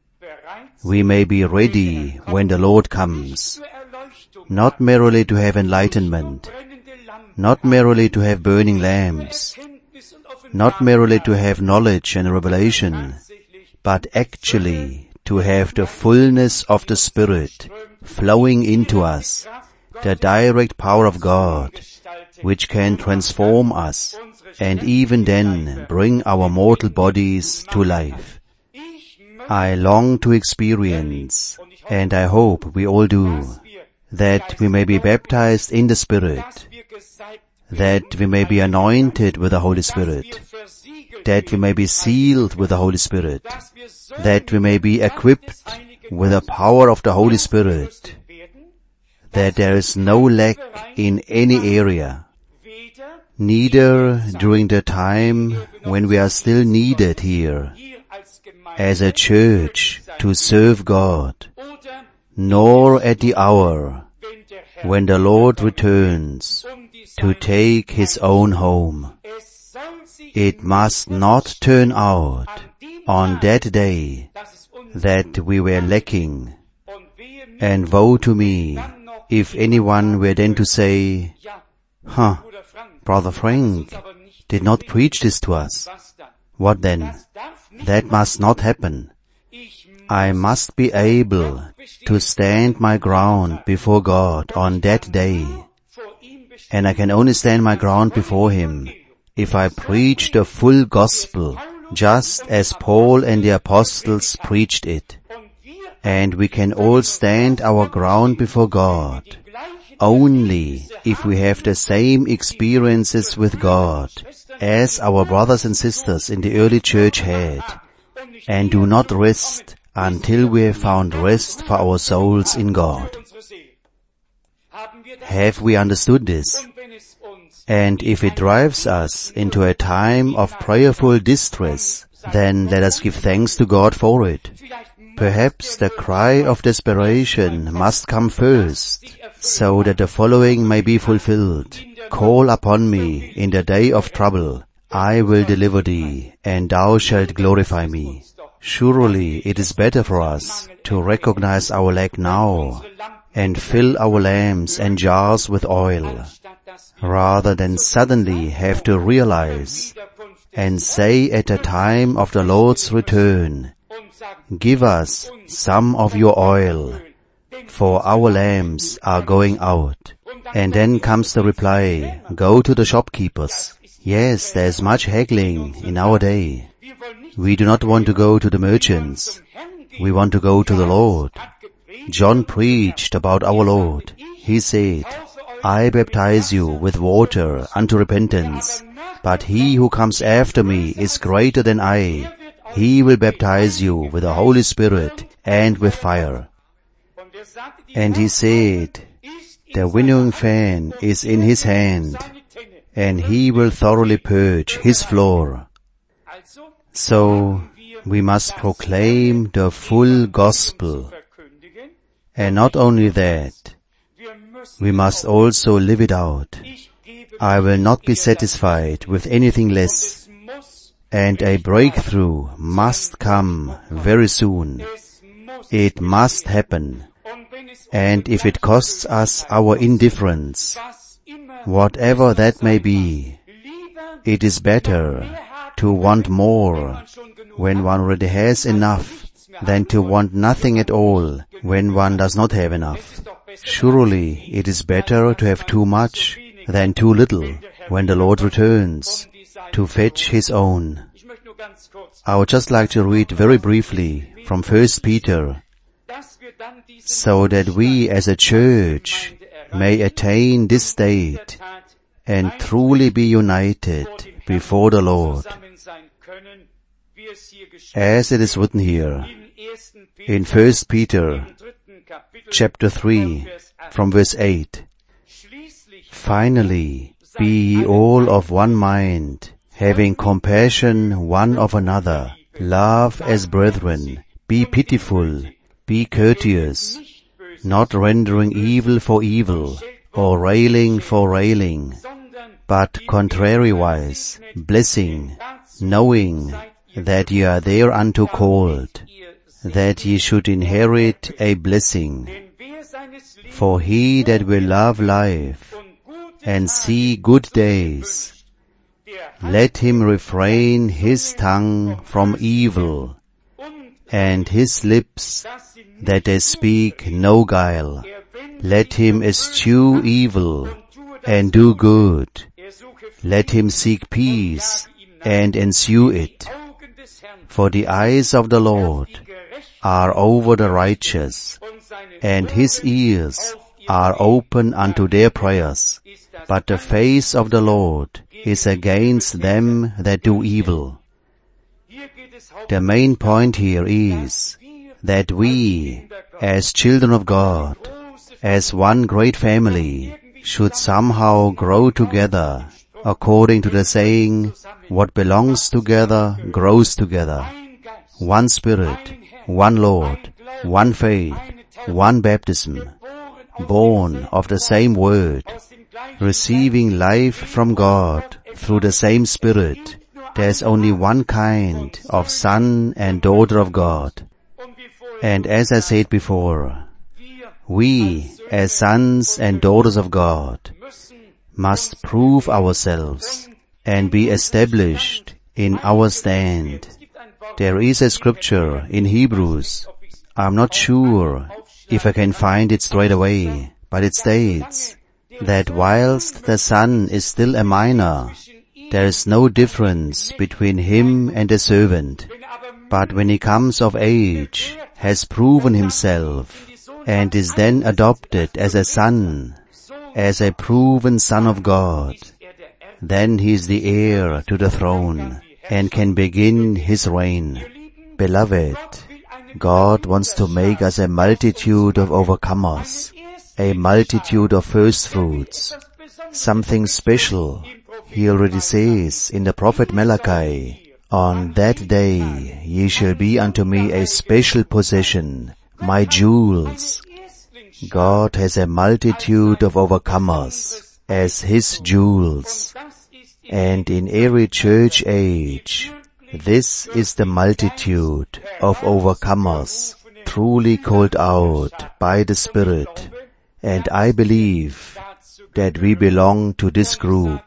we may be ready when the Lord comes, not merely to have enlightenment, not merely to have burning lamps, not merely to have knowledge and revelation, but actually to have the fullness of the Spirit flowing into us, the direct power of God, which can transform us and even then bring our mortal bodies to life. I long to experience, and I hope we all do, that we may be baptized in the Spirit, that we may be anointed with the Holy Spirit, that we may be sealed with the Holy Spirit, that we may be equipped with the power of the Holy Spirit, that there is no lack in any area, neither during the time when we are still needed here as a church to serve God, nor at the hour when the Lord returns to take his own home. It must not turn out on that day that we were lacking, and woe to me if anyone were then to say, Brother Frank did not preach this to us. What then? That must not happen. I must be able to stand my ground before God on that day. And I can only stand my ground before him if I preach the full gospel, just as Paul and the apostles preached it. And we can all stand our ground before God only if we have the same experiences with God as our brothers and sisters in the early church had, and do not rest until we have found rest for our souls in God. Have we understood this? And if it drives us into a time of prayerful distress, then let us give thanks to God for it. Perhaps the cry of desperation must come first, so that the following may be fulfilled. Call upon me in the day of trouble. I will deliver thee, and thou shalt glorify me. Surely it is better for us to recognize our lack now and fill our lamps and jars with oil, rather than suddenly have to realize and say at the time of the Lord's return, give us some of your oil, for our lamps are going out. And then comes the reply, go to the shopkeepers. Yes, there is much haggling in our day. We do not want to go to the merchants. We want to go to the Lord. John preached about our Lord. He said, I baptize you with water unto repentance, but he who comes after me is greater than I. He will baptize you with the Holy Spirit and with fire. And he said, the winnowing fan is in his hand, and he will thoroughly purge his floor. So we must proclaim the full gospel. And not only that, we must also live it out. I will not be satisfied with anything less, and a breakthrough must come very soon. It must happen, and if it costs us our indifference, whatever that may be, it is better to want more when one already has enough than to want nothing at all when one does not have enough. Surely it is better to have too much than too little when the Lord returns to fetch His own. I would just like to read very briefly from 1 Peter, so that we as a church may attain this state and truly be united before the Lord. As it is written here in 1 Peter chapter 3 from verse 8, finally, be ye all of one mind, having compassion one of another, love as brethren, be pitiful, be courteous, not rendering evil for evil, or railing for railing, but contrariwise, blessing, knowing that ye are thereunto called, that ye should inherit a blessing. For he that will love life and see good days, let him refrain his tongue from evil, and his lips that they speak no guile. Let him eschew evil and do good. Let him seek peace and ensue it. For the eyes of the Lord are over the righteous, and His ears are open unto their prayers. But the face of the Lord is against them that do evil. The main point here is that we, as children of God, as one great family, should somehow grow together, according to the saying, what belongs together grows together. One Spirit, one Lord, one faith, one baptism, born of the same Word, receiving life from God through the same Spirit. There is only one kind of son and daughter of God. And as I said before, we, as sons and daughters of God, must prove ourselves and be established in our stand. There is a scripture in Hebrews. I'm not sure if I can find it straight away, but it states that whilst the son is still a minor, there is no difference between him and a servant. But when he comes of age, has proven himself, and is then adopted as a son, as a proven son of God, then he is the heir to the throne and can begin his reign. Beloved, God wants to make us a multitude of overcomers, a multitude of first fruits, something special. He already says in the prophet Malachi, on that day ye shall be unto me a special possession, my jewels. God has a multitude of overcomers as His jewels. And in every church age, this is the multitude of overcomers, truly called out by the Spirit. And I believe that we belong to this group.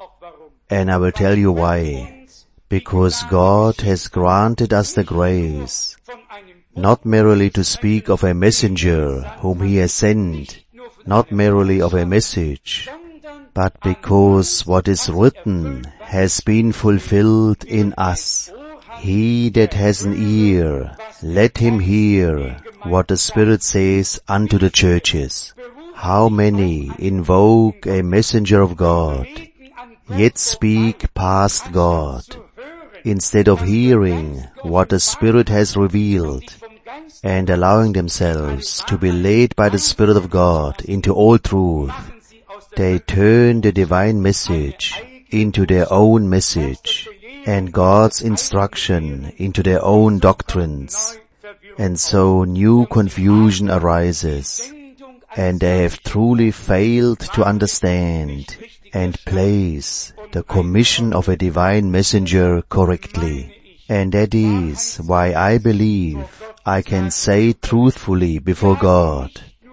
And I will tell you why. Because God has granted us the grace, not merely to speak of a messenger whom He has sent, not merely of a message, but because what is written has been fulfilled in us. He that has an ear, let him hear what the Spirit says unto the churches. How many invoke a messenger of God, yet speak past God, instead of hearing what the Spirit has revealed, and allowing themselves to be led by the Spirit of God into all truth. They turn the divine message into their own message, and God's instruction into their own doctrines. And so new confusion arises, and they have truly failed to understand and place the commission of a divine messenger correctly. And that is why I believe I can say truthfully before God,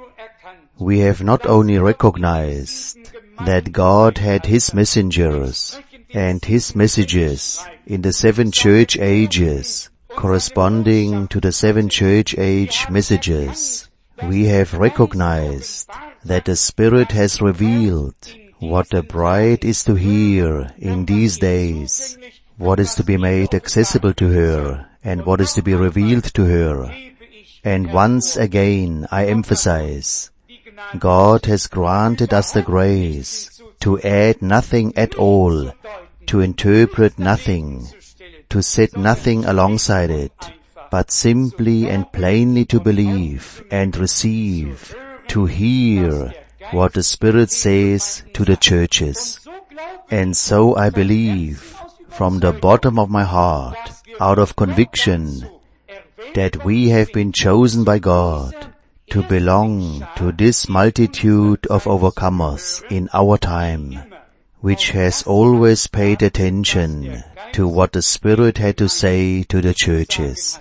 we have not only recognized that God had His messengers and His messages in the 7 church ages, corresponding to the 7 church age messages, we have recognized that the Spirit has revealed what the bride is to hear in these days, what is to be made accessible to her, and what is to be revealed to her. And once again I emphasize, God has granted us the grace to add nothing at all, to interpret nothing, to set nothing alongside it, but simply and plainly to believe and receive, to hear what the Spirit says to the churches. And so I believe from the bottom of my heart, out of conviction, that we have been chosen by God to belong to this multitude of overcomers in our time, which has always paid attention to what the Spirit had to say to the churches.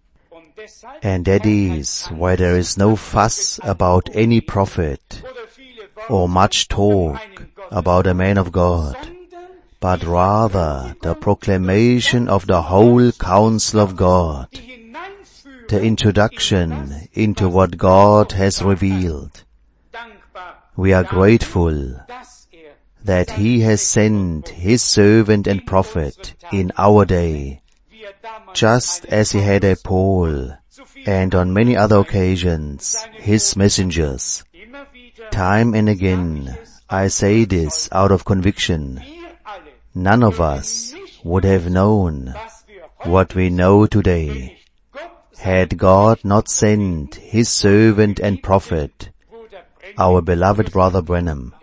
And that is why there is no fuss about any prophet or much talk about a man of God, but rather the proclamation of the whole counsel of God, the introduction into what God has revealed. We are grateful that He has sent His servant and prophet in our day, just as He had a Paul, and on many other occasions, His messengers. Time and again, I say this out of conviction. None of us would have known what we know today had God not sent His servant and prophet, our beloved Brother Branham.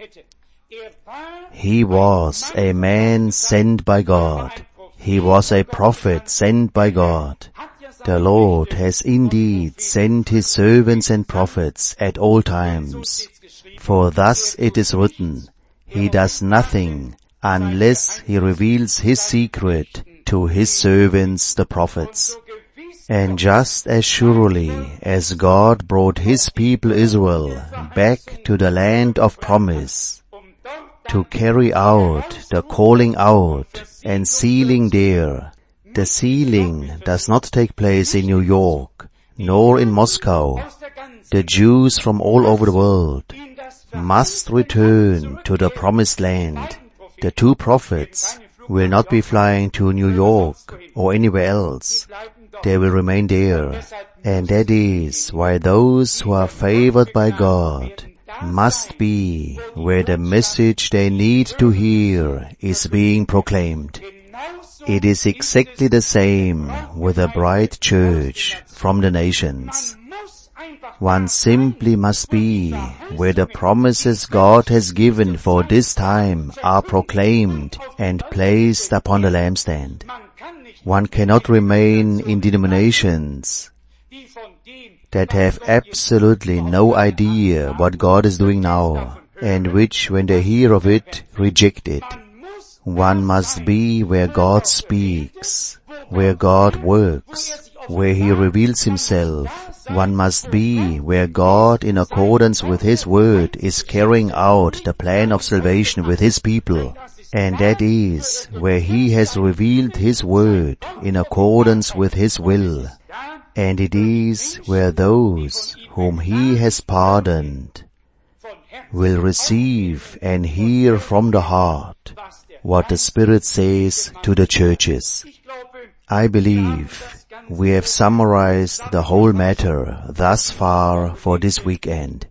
He was a man sent by God. He was a prophet sent by God. The Lord has indeed sent His servants and prophets at all times. For thus it is written, He does nothing unless He reveals His secret to His servants the prophets. And just as surely as God brought His people Israel back to the land of promise, to carry out the calling out and sealing there, the sealing does not take place in New York, nor in Moscow. The Jews from all over the world must return to the promised land. The two prophets will not be flying to New York or anywhere else. They will remain there. And that is why those who are favored by God must be where the message they need to hear is being proclaimed. It is exactly the same with the bride church from the nations. One simply must be where the promises God has given for this time are proclaimed and placed upon the lampstand. One cannot remain in denominations that have absolutely no idea what God is doing now, and which, when they hear of it, reject it. One must be where God speaks, where God works, where He reveals Himself. One must be where God, in accordance with His word, is carrying out the plan of salvation with His people. And that is where He has revealed His word in accordance with His will. And it is where those whom He has pardoned will receive and hear from the heart what the Spirit says to the churches. I believe we have summarized the whole matter thus far for this weekend.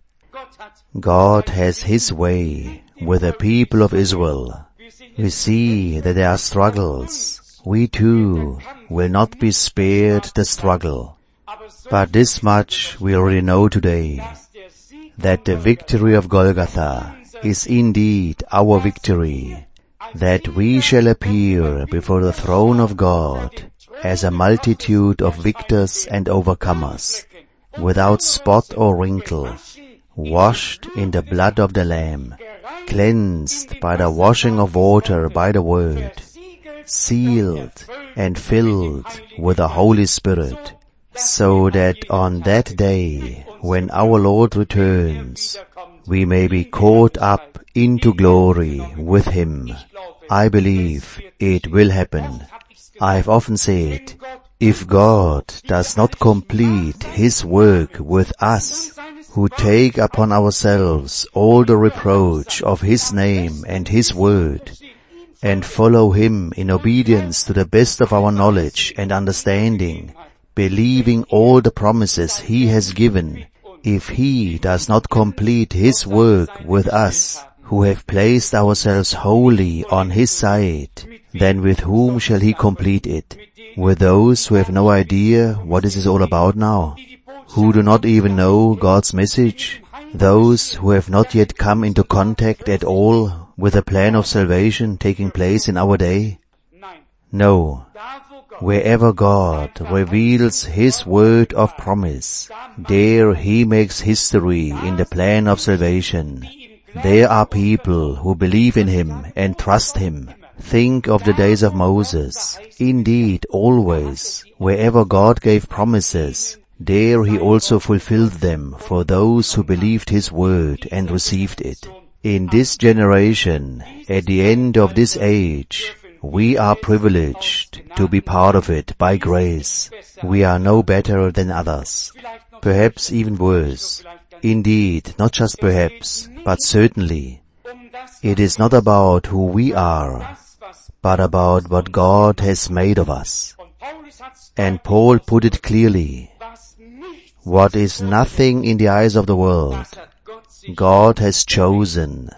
God has His way with the people of Israel. We see that there are struggles. We too will not be spared the struggle. But this much we already know today, that the victory of Golgotha is indeed our victory, that we shall appear before the throne of God as a multitude of victors and overcomers, without spot or wrinkle, washed in the blood of the Lamb, cleansed by the washing of water by the Word, sealed and filled with the Holy Spirit, so that on that day, when our Lord returns, we may be caught up into glory with Him. I believe it will happen. I have often said, if God does not complete His work with us, who take upon ourselves all the reproach of His name and His word, and follow Him in obedience to the best of our knowledge and understanding, believing all the promises He has given, if He does not complete His work with us, who have placed ourselves wholly on His side, then with whom shall He complete it? With those who have no idea what this is all about now, who do not even know God's message, those who have not yet come into contact at all with the plan of salvation taking place in our day? No. Wherever God reveals His word of promise, there He makes history in the plan of salvation. There are people who believe in Him and trust Him. Think of the days of Moses. Indeed, always, wherever God gave promises, there He also fulfilled them for those who believed His word and received it. In this generation, at the end of this age, we are privileged to be part of it by grace. We are no better than others, perhaps even worse. Indeed, not just perhaps, but certainly. It is not about who we are, but about what God has made of us. And Paul put it clearly. What is nothing in the eyes of the world, God has chosen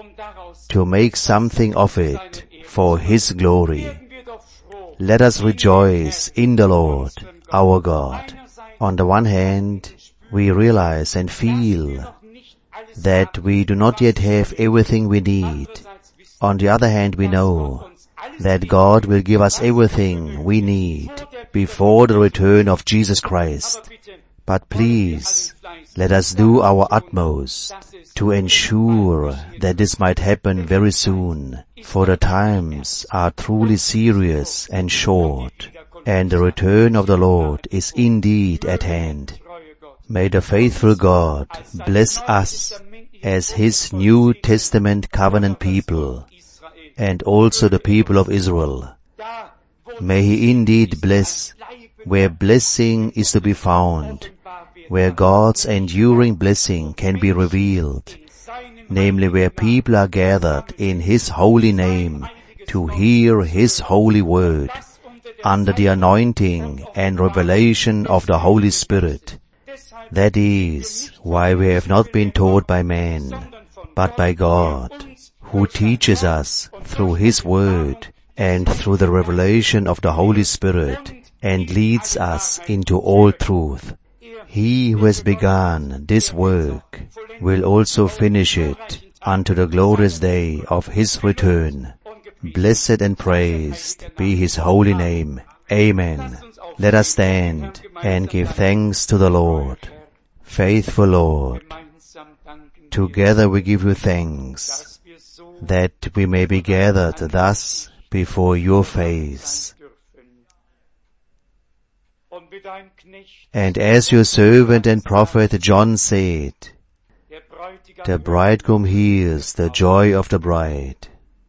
to make something of it for His glory. Let us rejoice in the Lord, our God. On the one hand, we realize and feel that we do not yet have everything we need. On the other hand, we know that God will give us everything we need before the return of Jesus Christ. But please, let us do our utmost to ensure that this might happen very soon, for the times are truly serious and short, and the return of the Lord is indeed at hand. May the faithful God bless us as His New Testament covenant people, and also the people of Israel. May He indeed bless where blessing is to be found, where God's enduring blessing can be revealed, namely where people are gathered in His holy name to hear His holy word, under the anointing and revelation of the Holy Spirit. That is why we have not been taught by man, but by God, who teaches us through His word and through the revelation of the Holy Spirit, and leads us into all truth. He who has begun this work will also finish it unto the glorious day of His return. Blessed and praised be His holy name. Amen. Let us stand and give thanks to the Lord. Faithful Lord, together we give You thanks that we may be gathered thus before Your face. And as Your servant and prophet John said, the bridegroom hears the joy of the bride.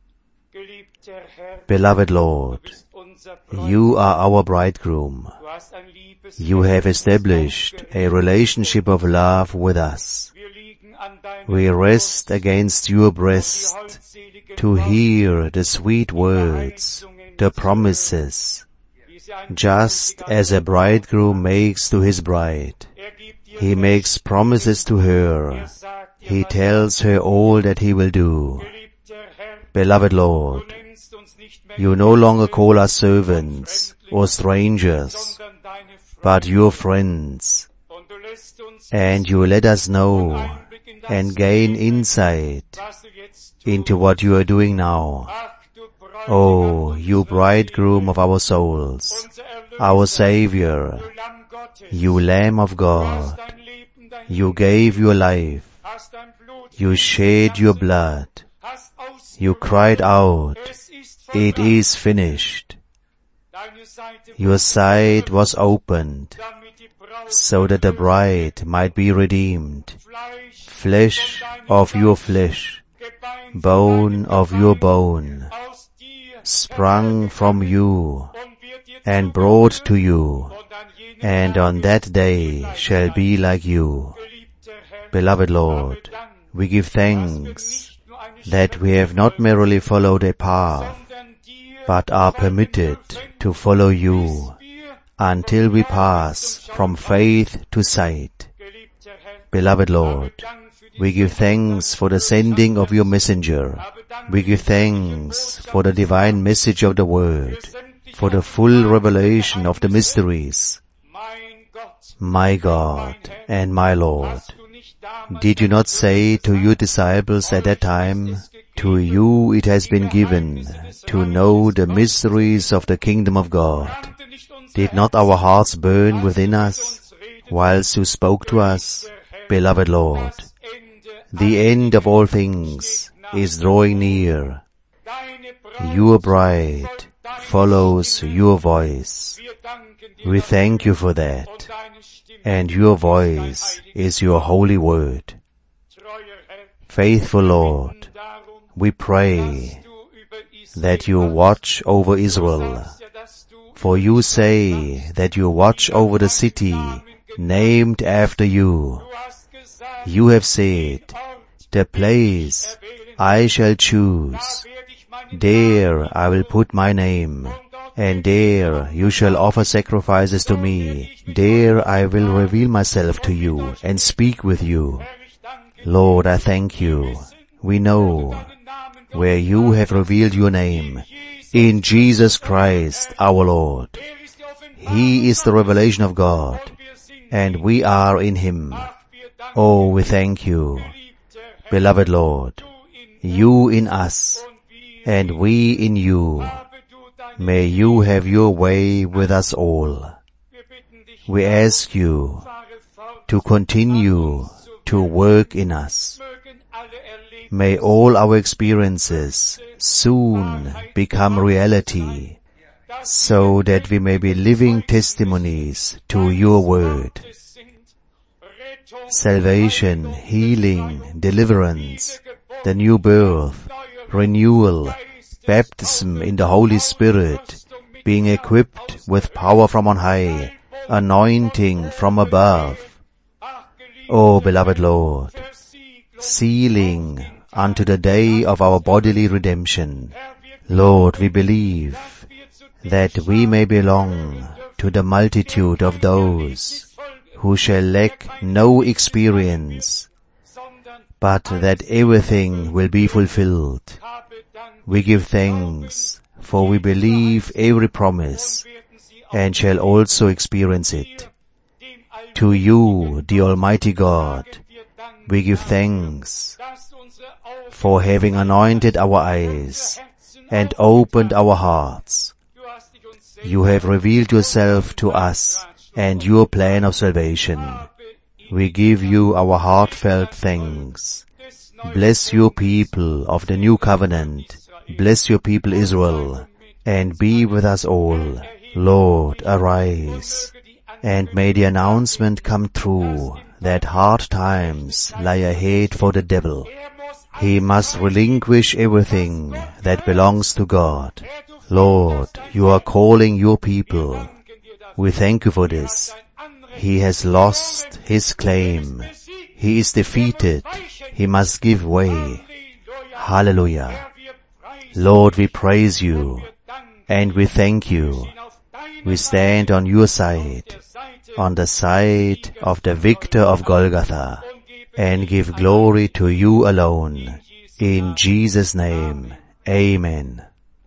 Beloved Lord, You are our bridegroom. You have established a relationship of love with us. We rest against Your breast to hear the sweet words, the promises, just as a bridegroom makes to his bride. He makes promises to her. He tells her all that He will do. Beloved Lord, You no longer call us servants or strangers, but Your friends, and You let us know and gain insight into what You are doing now. Oh, You bridegroom of our souls, our Savior, You Lamb of God, You gave Your life, You shed Your blood, You cried out, "It is finished." Your side was opened, so that the bride might be redeemed, flesh of Your flesh, bone of Your bone, sprung from You, and brought to You, and on that day shall be like You. Beloved Lord, we give thanks that we have not merely followed a path, but are permitted to follow you until we pass from faith to sight. Beloved Lord, we give thanks for the sending of your messenger. We give thanks for the divine message of the Word, for the full revelation of the mysteries. My God and my Lord, did you not say to your disciples at that time, to you it has been given to know the mysteries of the kingdom of God? Did not our hearts burn within us whilst you spoke to us? Beloved Lord, the end of all things is drawing near. Your bride follows your voice. We thank you for that. And your voice is your holy word. Faithful Lord, we pray that you watch over Israel. For you say that you watch over the city named after you. You have said, the place I shall choose, there I will put my name, and there you shall offer sacrifices to me. There I will reveal myself to you and speak with you. Lord, I thank you. We know where you have revealed your name, in Jesus Christ our Lord. He is the revelation of God, and we are in him. Oh, we thank you. Beloved Lord, you in us, and we in you. May you have your way with us all. We ask you to continue to work in us. May all our experiences soon become reality, so that we may be living testimonies to your word. Salvation, healing, deliverance, the new birth, renewal, baptism in the Holy Spirit, being equipped with power from on high, anointing from above. O beloved Lord, sealing unto the day of our bodily redemption. Lord, we believe that we may belong to the multitude of those who shall lack no experience, but that everything will be fulfilled. We give thanks, for we believe every promise, and shall also experience it. To you, the Almighty God, we give thanks for having anointed our eyes and opened our hearts. You have revealed yourself to us and your plan of salvation. We give you our heartfelt thanks. Bless your people of the new covenant. Bless your people Israel, and be with us all. Lord, arise, and may the announcement come true that hard times lie ahead for the devil. He must relinquish everything that belongs to God. Lord, you are calling your people. We thank you for this. He has lost his claim. He is defeated. He must give way. Hallelujah. Lord, we praise you and we thank you. We stand on your side, on the side of the victor of Golgotha, and give glory to you alone. In Jesus' name, amen.